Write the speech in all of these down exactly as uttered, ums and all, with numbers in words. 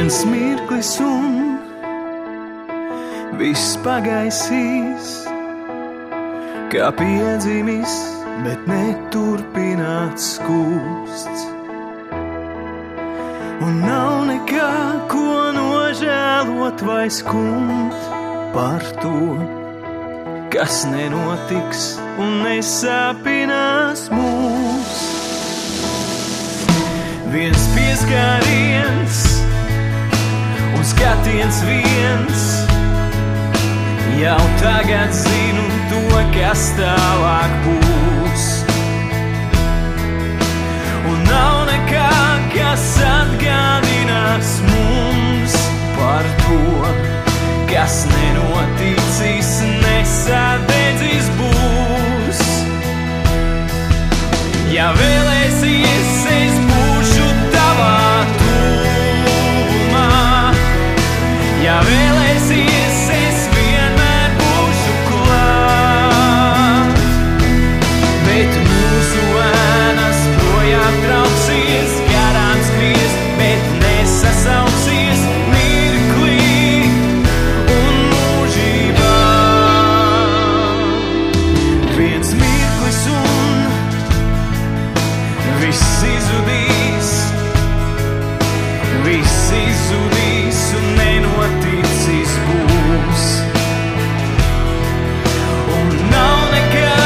Viens mirklis un viss pagaisīs, kā piedzimis, bet neturpināts skūsts. Un nav nekā, ko nožēlot vai skumt par to, kas nenotiks un nesāpinās mūs. Viens pieskāriens un skatiens viens, jau tagad zinu to, kas tālāk būs. Un nav nekā, kas atgādinās mums par to, kas nenoticīs, nesādedzis būs. Ja vēlēsies, es būšu tavā tuvumā. Ja vēlēsies, es vienmēr būšu klāt. Bet mūsu ēnas projām trauksies, garām skries, bet nesasauksies mirklī un mūžībā. Viens mirklis un viss izzudīs, viss izzudīs un nenoticis būs. Un nav nekā,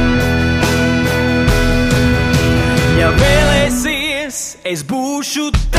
ja vēlēsies, es būšu